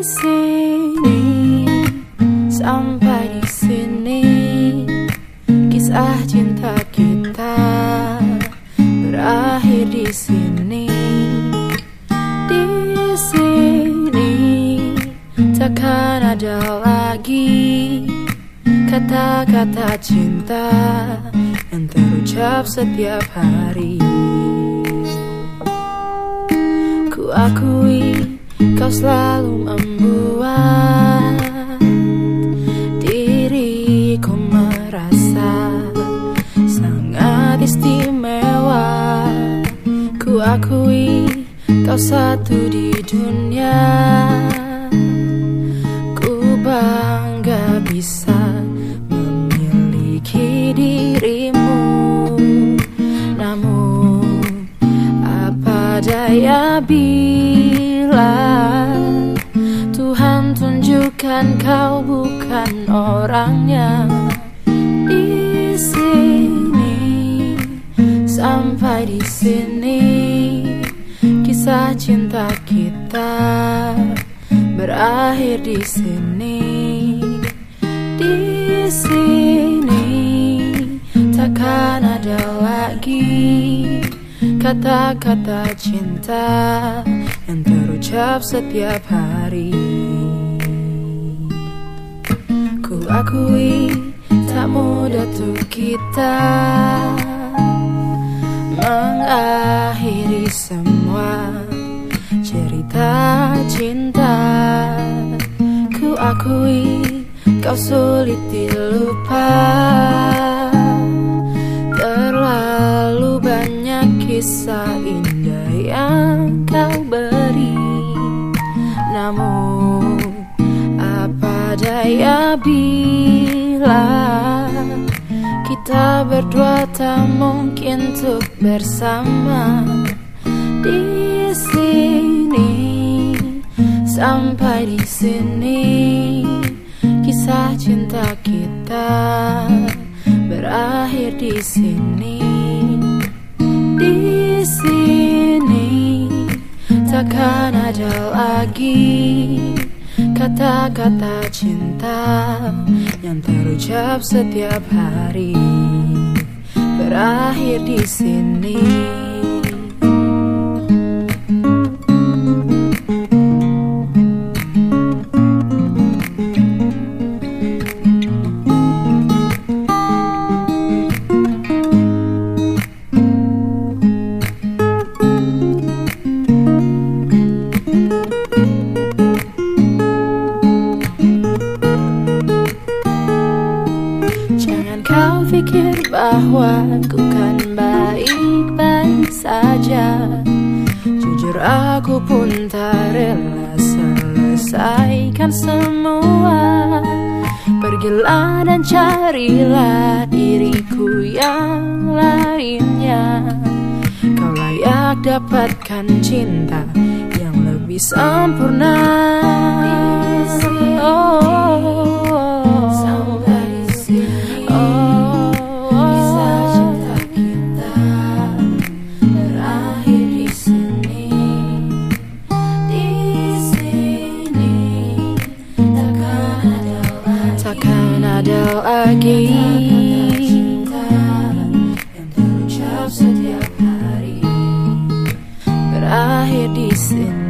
sini, sampai di sini, kisah cinta kita berakhir di sini. Di sini takkan ada lagi kata-kata cinta yang terucap setiap hari. Ku akui kau selalu membuat diriku merasa sangat istimewa. Ku akui kau satu di dunia. Ku bangga bisa memiliki dirimu. Namun apa daya bila Tuhan tunjukkan kau bukan orangnya. Di sini, sampai di sini, kisah cinta kita berakhir di sini. Di sini takkan ada lagi kata-kata cinta yang terucap setiap hari. Ku akui tak mudah tuh kita mengakhiri semua cerita cinta. Ku akui kau sulit dilupa. Terlalu banyak kisah indah yang kau beri. Namun apa daya bila kita berdua tak mungkin untuk bersama. Di sini, sampai di sini, kisah cinta kita berakhir di sini. Di sini takkan ada lagi kata-kata cinta yang terucap setiap hari. Berakhir di sini. Kau pikir bahwa ku kan baik-baik saja. Jujur aku pun tak rela selesaikan semua. Pergilah dan carilah diriku yang lainnya. Kau layak dapatkan cinta yang lebih sempurna. Takkan ada lagi cinta yang terucap setiap hari. Berakhir di sini.